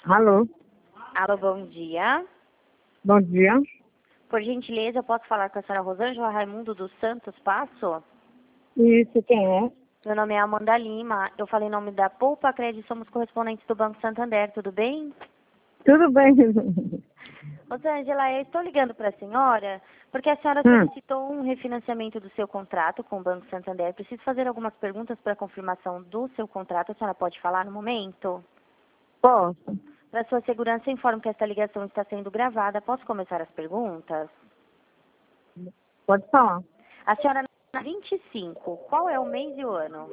Alô, Alô, bom dia. bom dia. Por gentileza, eu posso falar com a senhora Rosângela Raimundo dos Santos Passo? Isso, quem é? Meu nome é Amanda Lima. Eu falei em nome da Poupa Crédito, somos correspondentes do Banco Santander, tudo bem? Tudo bem? Rosângela, eu estou ligando para a senhora porque a senhora Hum, solicitou um refinanciamento do seu contrato com o Banco Santander. Preciso fazer algumas perguntas para confirmação do seu contrato. A senhora pode falar no momento? posso? Para sua segurança, informo que esta ligação está sendo gravada. Posso começar as perguntas? Pode falar. A senhora na 25, qual é o mês e o ano?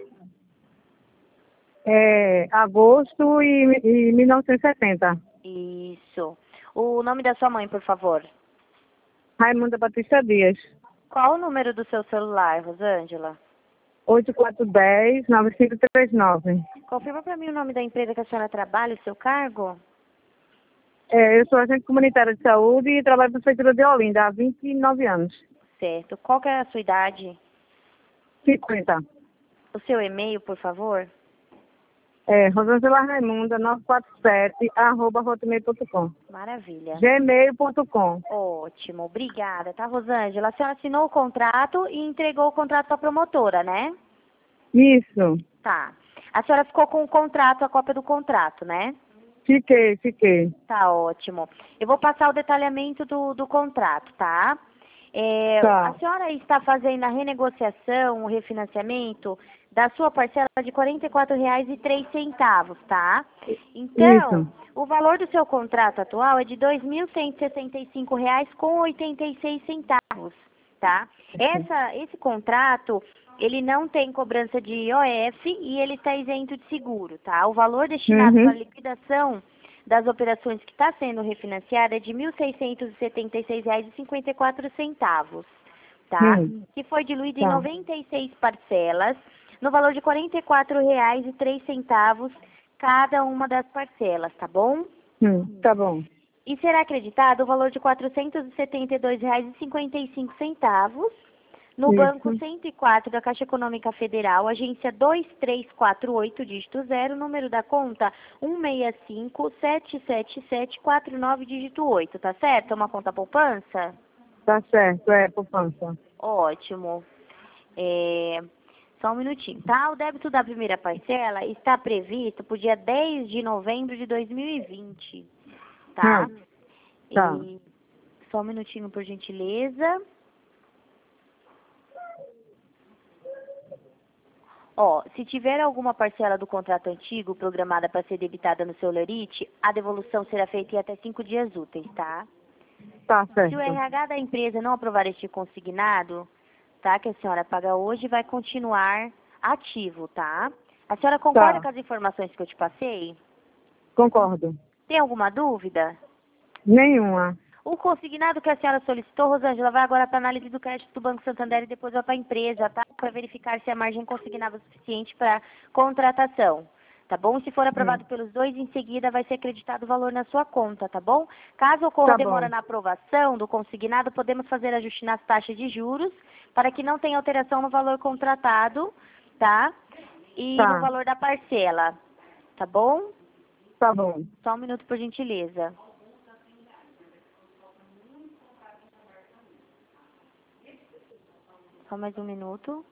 É agosto e 1970. Isso. O nome da sua mãe, por favor. Raimunda Batista Dias. Qual o número do seu celular, Rosângela? 8410-9539. Confirma para mim o nome da empresa que a senhora trabalha, o seu cargo? Eu sou agente comunitária de saúde e trabalho na Prefeitura de Olinda há 29 anos. Certo. Qual que é a sua idade? 50. O seu e-mail, por favor? Rosângela Raimunda 947 @hotmail.com. Maravilha. gmail.com. Ótimo. Obrigada, tá, Rosângela? A senhora assinou o contrato e entregou o contrato para a promotora, né? Isso. Tá. A senhora ficou com o contrato, a cópia do contrato, né? Fiquei. Tá ótimo. Eu vou passar o detalhamento do contrato, tá? A Tá. senhora está fazendo a renegociação, o refinanciamento da sua parcela de R$ 44,03, tá? Então, Isso. o valor do seu contrato atual é de R$ 2.165,86, tá? Esse contrato, ele não tem cobrança de IOF e ele está isento de seguro, tá? O valor destinado para a Uhum. liquidação das operações que está sendo refinanciada é de R$ 1.676,54, tá? Que foi diluído em Tá. 96 parcelas, no valor de R$ 44,03 cada uma das parcelas, tá bom? Tá bom. E será acreditado o valor de R$ 472,55 no Banco Isso. 104 da Caixa Econômica Federal, agência 2348, dígito 0, número da conta 165-77749, dígito 8, tá certo? É uma conta poupança? Tá certo, poupança. Ótimo. Só um minutinho, tá? O débito da primeira parcela está previsto para o dia 10 de novembro de 2020, Ah, tá? tá. E só um minutinho, por gentileza. Ó, se tiver alguma parcela do contrato antigo programada para ser debitada no seu lerite, a devolução será feita em até 5 dias úteis, tá? Tá Se o certo. RH da empresa não aprovar este consignado, tá, que a senhora paga hoje, vai continuar ativo, tá? A senhora concorda Tá. com as informações que eu te passei? Concordo. Tem alguma dúvida? Nenhuma. O consignado que a senhora solicitou, Rosângela, vai agora para análise do crédito do Banco Santander e depois vai para a empresa, tá? Para verificar se a margem consignável é suficiente para contratação, tá bom? Se for aprovado pelos dois, em seguida vai ser acreditado o valor na sua conta, tá bom? Caso ocorra Tá demora bom. na aprovação do consignado, podemos fazer ajuste nas taxas de juros para que não tenha alteração no valor contratado, tá? E no Tá. valor da parcela, tá bom? Tá bom. Só um minuto, por gentileza. Só mais um minuto.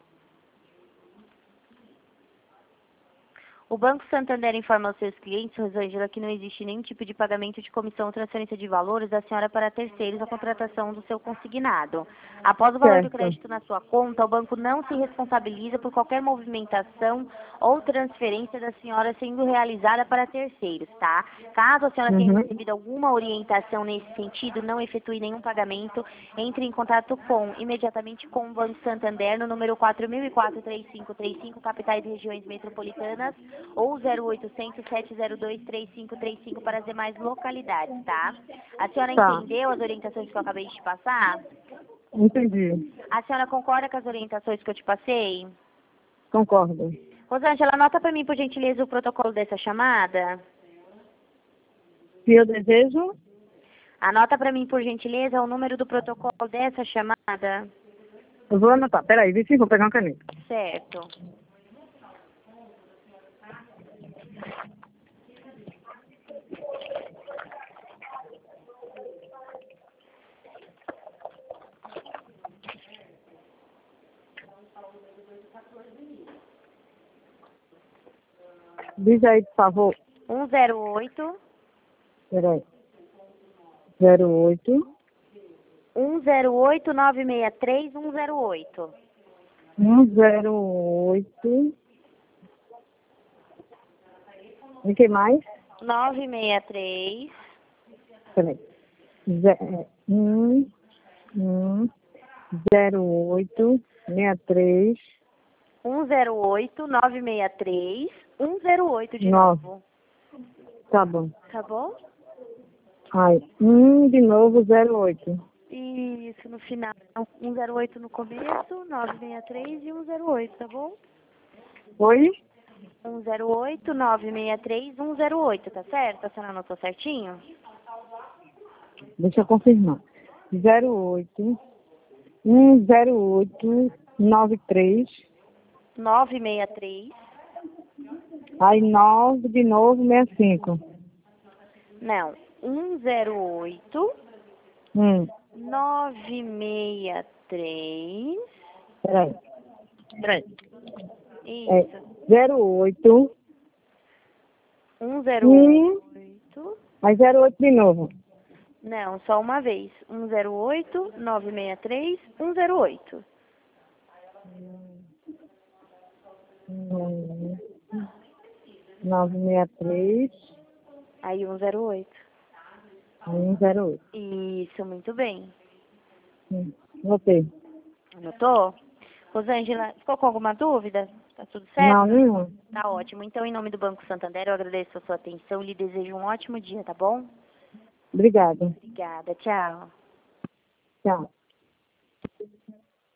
O Banco Santander informa aos seus clientes, Rosângela, que não existe nenhum tipo de pagamento de comissão ou transferência de valores da senhora para terceiros a contratação do seu consignado. Após o valor do Certo. crédito na sua conta, o banco não se responsabiliza por qualquer movimentação ou transferência da senhora sendo realizada para terceiros, tá? Caso a senhora tenha Uhum. recebido alguma orientação nesse sentido, não efetue nenhum pagamento, entre em contato imediatamente com o Banco Santander no número 4004-3535, capitais e regiões metropolitanas, ou 0800-702-3535 para as demais localidades, tá? A senhora Tá. entendeu as orientações que eu acabei de te passar? Entendi. A senhora concorda com as orientações que eu te passei? Concordo. Rosângela, anota para mim, por gentileza, o protocolo dessa chamada. Se eu desejo, Anota para mim, por gentileza, o número do protocolo dessa chamada. eu vou anotar. Peraí, Vici, vou pegar uma caneta. Certo. Diz aí, por favor. 108 Peraí. 08 108 963 108. 108. E que mais? 963 Peraí. 08 63 108 963 108 de 9. novo. Tá bom. Tá bom? Aí, de novo, 08. Isso, no final. 108 no começo, 963 e 108, tá bom? Oi? 108 963 108, tá certo? A senhora anotou certinho? Deixa eu confirmar. 08 108 93. 963. Aí 9 de novo, 65. Não. 108 Hum, 963. peraí. Isso. 08 108. aí 08 de novo. Não, só uma vez. 108 963 108. 963 Aí 108. 108. Isso, muito bem. Voltei. Anotou? Rosângela, ficou com alguma dúvida? Tá tudo certo? Não, nenhum. Tá ótimo. Então, em nome do Banco Santander, eu agradeço a sua atenção e lhe desejo um ótimo dia, tá bom? Obrigada. Obrigada. Tchau. Tchau.